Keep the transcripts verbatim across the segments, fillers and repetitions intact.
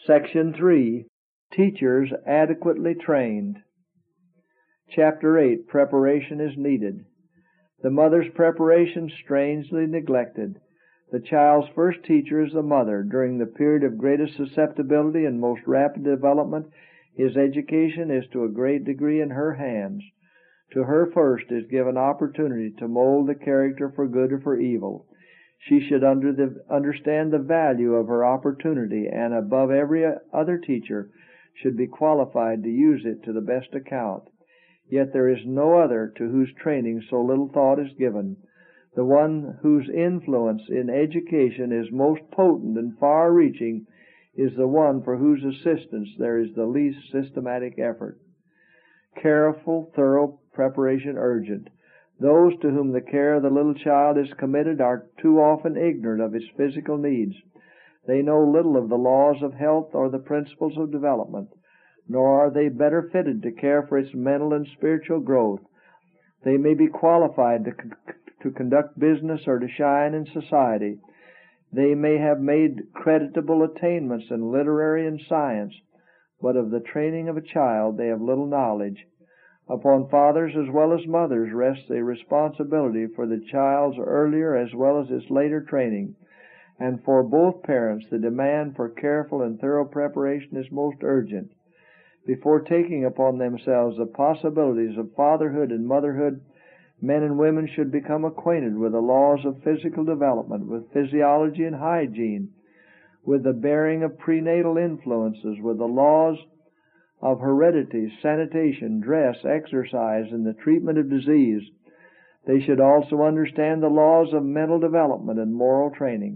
Section three. Teachers Adequately Trained. Chapter eight. Preparation is Needed. The mother's preparation strangely neglected. The child's first teacher is the mother. During the period of greatest susceptibility and most rapid development, his education is to a great degree in her hands. To her first is given opportunity to mold the character for good or for evil. She should under the, understand the value of her opportunity, and above every other teacher should be qualified to use it to the best account. Yet there is no other to whose training so little thought is given. The one whose influence in education is most potent and far-reaching is the one for whose assistance there is the least systematic effort. Careful, thorough preparation urgent. Those to whom the care of the little child is committed are too often ignorant of its physical needs. They know little of the laws of health or the principles of development, nor are they better fitted to care for its mental and spiritual growth. They may be qualified to, to conduct business or to shine in society. They may have made creditable attainments in literary and science, but of the training of a child they have little knowledge. Upon fathers as well as mothers rests a responsibility for the child's earlier as well as its later training, and for both parents the demand for careful and thorough preparation is most urgent. Before taking upon themselves the possibilities of fatherhood and motherhood, men and women should become acquainted with the laws of physical development, with physiology and hygiene, with the bearing of prenatal influences, with the laws of heredity, sanitation, dress, exercise, and the treatment of disease. They should also understand the laws of mental development and moral training.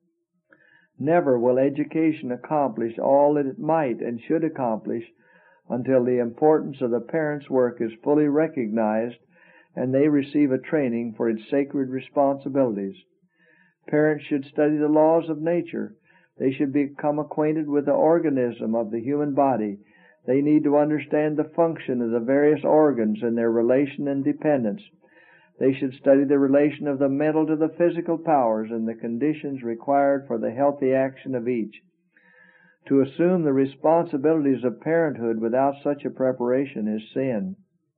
Never will education accomplish all that it might and should accomplish until the importance of the parents' work is fully recognized and they receive a training for its sacred responsibilities. Parents should study the laws of nature. They should become acquainted with the organism of the human body. They need to understand the function of the various organs and their relation and dependence. They should study the relation of the mental to the physical powers and the conditions required for the healthy action of each. To assume the responsibilities of parenthood without such a preparation is sin.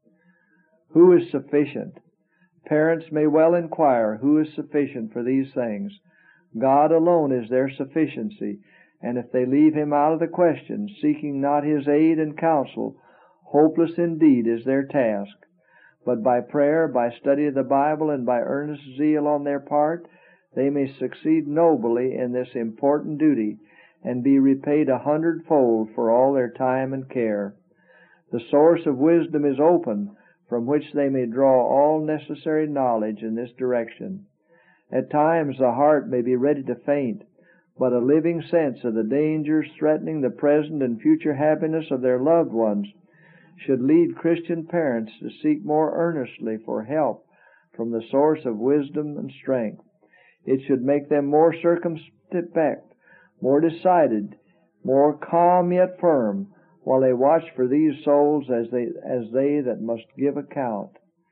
Who is sufficient? Parents may well inquire who is sufficient for these things. God alone is their sufficiency, and if they leave Him out of the question, seeking not His aid and counsel, hopeless indeed is their task. But by prayer, by study of the Bible, and by earnest zeal on their part, they may succeed nobly in this important duty, and be repaid a hundredfold for all their time and care. The source of wisdom is open, from which they may draw all necessary knowledge in this direction. At times the heart may be ready to faint, but a living sense of the dangers threatening the present and future happiness of their loved ones should lead Christian parents to seek more earnestly for help from the source of wisdom and strength. It should make them more circumspect, more decided, more calm yet firm, while they watch for these souls as they, as they that must give account.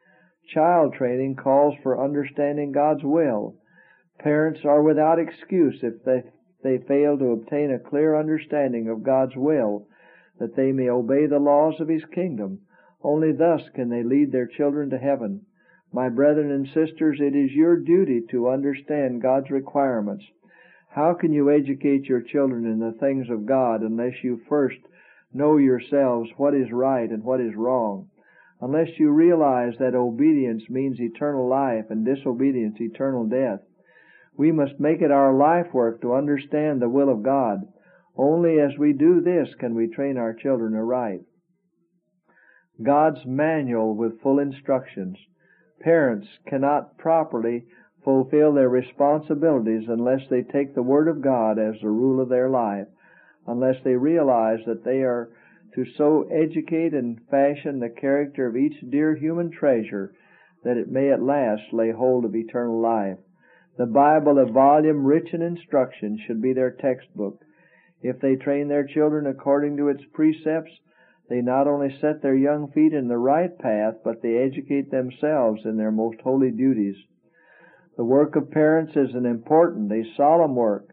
Child training calls for understanding God's will. Parents are without excuse if they, they fail to obtain a clear understanding of God's will, that they may obey the laws of His kingdom. Only thus can they lead their children to heaven. My brethren and sisters, it is your duty to understand God's requirements. How can you educate your children in the things of God unless you first know yourselves what is right and what is wrong? Unless you realize that obedience means eternal life and disobedience eternal death? We must make it our life work to understand the will of God. Only as we do this can we train our children aright. God's manual with full instructions. Parents cannot properly fulfill their responsibilities unless they take the Word of God as the rule of their life, unless they realize that they are to so educate and fashion the character of each dear human treasure that it may at last lay hold of eternal life. The Bible, a volume rich in instruction, should be their textbook. If they train their children according to its precepts, they not only set their young feet in the right path, but they educate themselves in their most holy duties. The work of parents is an important, a solemn work.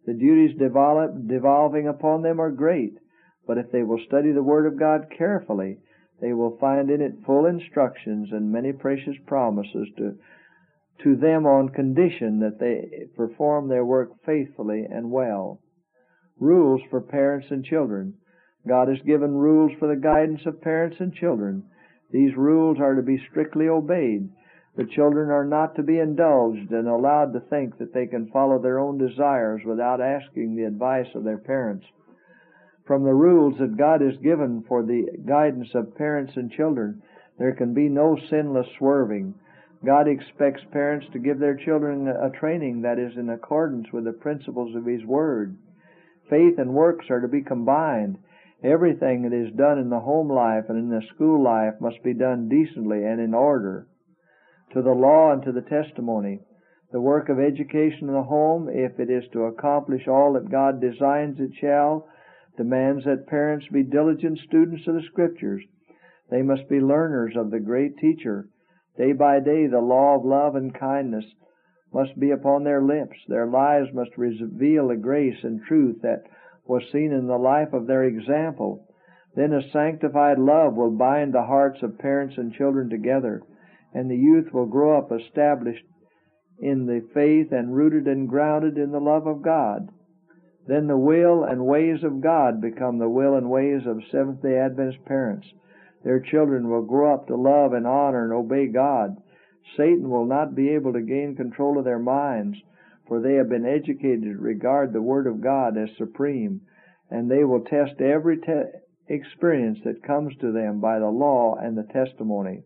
The duties develop, devolving upon them are great, but if they will study the Word of God carefully, they will find in it full instructions and many precious promises to, to them on condition that they perform their work faithfully and well. Rules for parents and children. God has given rules for the guidance of parents and children. These rules are to be strictly obeyed. The children are not to be indulged and allowed to think that they can follow their own desires without asking the advice of their parents. From the rules that God has given for the guidance of parents and children, there can be no sinless swerving. God expects parents to give their children a training that is in accordance with the principles of His Word. Faith and works are to be combined. Everything that is done in the home life and in the school life must be done decently and in order. To the law and to the testimony. The work of education in the home, if it is to accomplish all that God designs it shall, demands that parents be diligent students of the Scriptures. They must be learners of the great Teacher. Day by day the law of love and kindness must be upon their lips. Their lives must reveal the grace and truth that was seen in the life of their example. Then a sanctified love will bind the hearts of parents and children together, and the youth will grow up established in the faith and rooted and grounded in the love of God. Then the will and ways of God become the will and ways of Seventh-day Adventist parents. Their children will grow up to love and honor and obey God. Satan will not be able to gain control of their minds, for they have been educated to regard the Word of God as supreme, and they will test every te- experience that comes to them by the law and the testimony.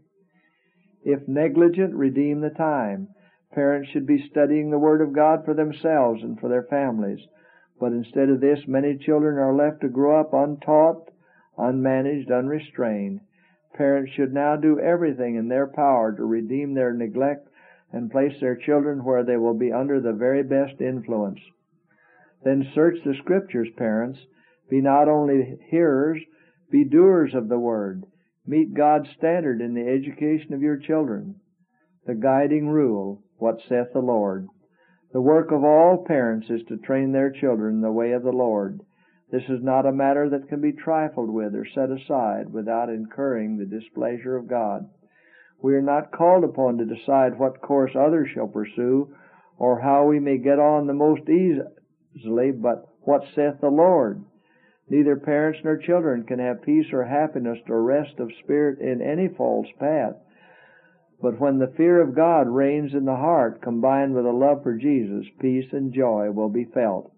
If negligent, redeem the time. Parents should be studying the Word of God for themselves and for their families. But instead of this, many children are left to grow up untaught, unmanaged, unrestrained. Parents should now do everything in their power to redeem their neglect and place their children where they will be under the very best influence. Then search the Scriptures, parents. Be not only hearers, be doers of the Word. Meet God's standard in the education of your children. The guiding rule, what saith the Lord. The work of all parents is to train their children in the way of the Lord. This is not a matter that can be trifled with or set aside without incurring the displeasure of God. We are not called upon to decide what course others shall pursue or how we may get on the most easily, but what saith the Lord. Neither parents nor children can have peace or happiness or rest of spirit in any false path. But when the fear of God reigns in the heart, combined with a love for Jesus, peace and joy will be felt.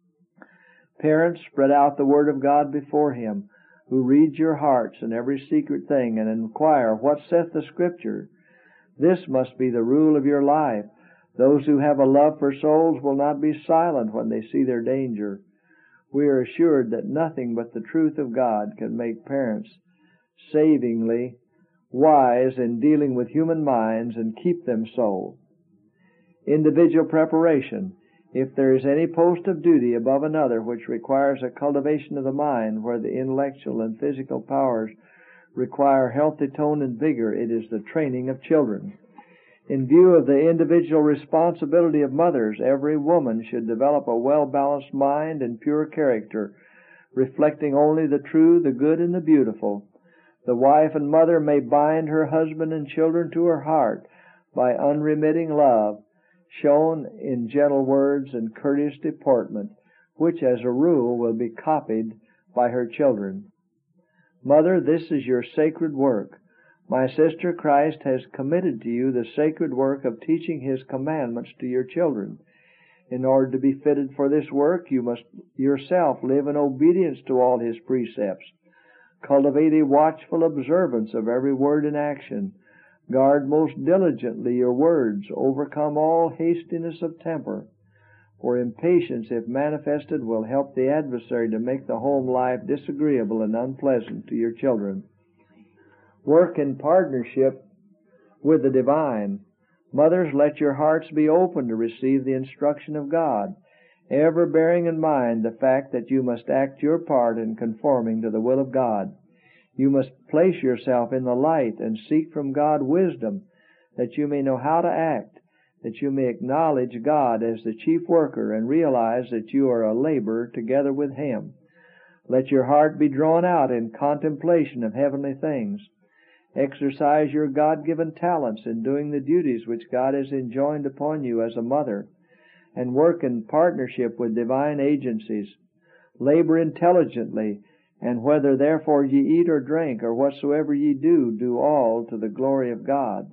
Parents, spread out the Word of God before Him, who reads your hearts in every secret thing, and inquire, what saith the Scripture? This must be the rule of your life. Those who have a love for souls will not be silent when they see their danger. We are assured that nothing but the truth of God can make parents savingly wise in dealing with human minds and keep them so. Individual preparation. If there is any post of duty above another which requires a cultivation of the mind, where the intellectual and physical powers require healthy tone and vigor, it is the training of children. In view of the individual responsibility of mothers, every woman should develop a well-balanced mind and pure character, reflecting only the true, the good, and the beautiful. The wife and mother may bind her husband and children to her heart by unremitting love, shown in gentle words and courteous deportment, which as a rule will be copied by her children. Mother, this is your sacred work. My sister, Christ has committed to you the sacred work of teaching His commandments to your children. In order to be fitted for this work, you must yourself live in obedience to all His precepts. Cultivate a watchful observance of every word and action. Guard most diligently your words. Overcome all hastiness of temper. For impatience, if manifested, will help the adversary to make the home life disagreeable and unpleasant to your children. Work in partnership with the divine. Mothers, let your hearts be open to receive the instruction of God, ever bearing in mind the fact that you must act your part in conforming to the will of God. You must place yourself in the light and seek from God wisdom, that you may know how to act. that you may acknowledge God as the chief worker and realize that you are a laborer together with Him. Let your heart be drawn out in contemplation of heavenly things. Exercise your God-given talents in doing the duties which God has enjoined upon you as a mother, and work in partnership with divine agencies. Labor intelligently, and whether therefore ye eat or drink, or whatsoever ye do, do all to the glory of God.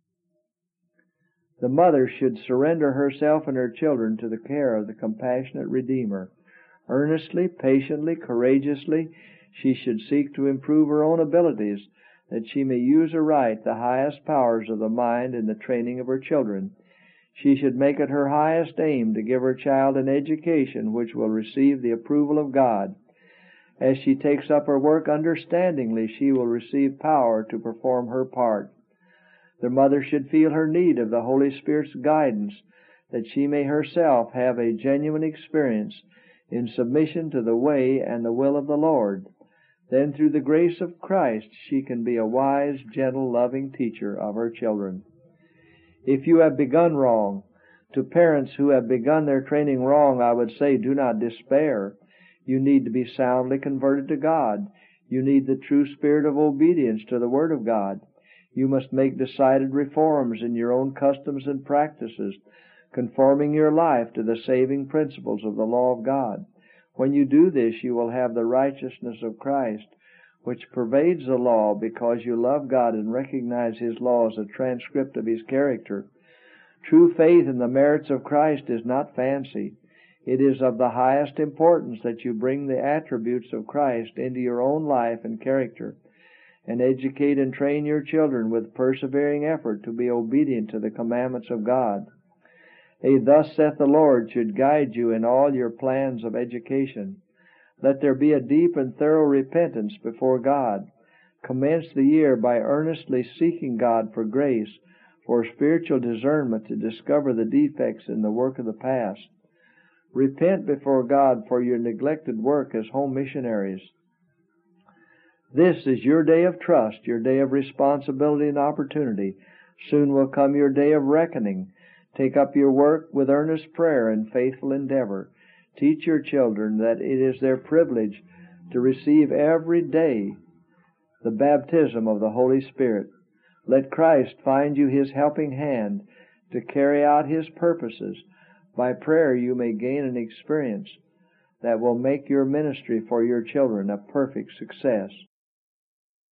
The mother should surrender herself and her children to the care of the compassionate Redeemer. Earnestly, patiently, courageously, she should seek to improve her own abilities, that she may use aright the highest powers of the mind in the training of her children. She should make it her highest aim to give her child an education which will receive the approval of God. As she takes up her work understandingly, she will receive power to perform her part. The mother should feel her need of the Holy Spirit's guidance, that she may herself have a genuine experience in submission to the way and the will of the Lord. Then through the grace of Christ she can be a wise, gentle, loving teacher of her children. If you have begun wrong, to parents who have begun their training wrong, I would say, do not despair. You need to be soundly converted to God. You need the true spirit of obedience to the Word of God. You must make decided reforms in your own customs and practices, conforming your life to the saving principles of the law of God. When you do this, you will have the righteousness of Christ, which pervades the law, because you love God and recognize His law as a transcript of His character. True faith in the merits of Christ is not fancy. It is of the highest importance that you bring the attributes of Christ into your own life and character, and educate and train your children with persevering effort to be obedient to the commandments of God. A "Thus saith the Lord" should guide you in all your plans of education. Let there be a deep and thorough repentance before God. Commence the year by earnestly seeking God for grace, for spiritual discernment to discover the defects in the work of the past. Repent before God for your neglected work as home missionaries. This is your day of trust, your day of responsibility and opportunity. Soon will come your day of reckoning. Take up your work with earnest prayer and faithful endeavor. Teach your children that it is their privilege to receive every day the baptism of the Holy Spirit. Let Christ find you His helping hand to carry out His purposes. By prayer you may gain an experience that will make your ministry for your children a perfect success.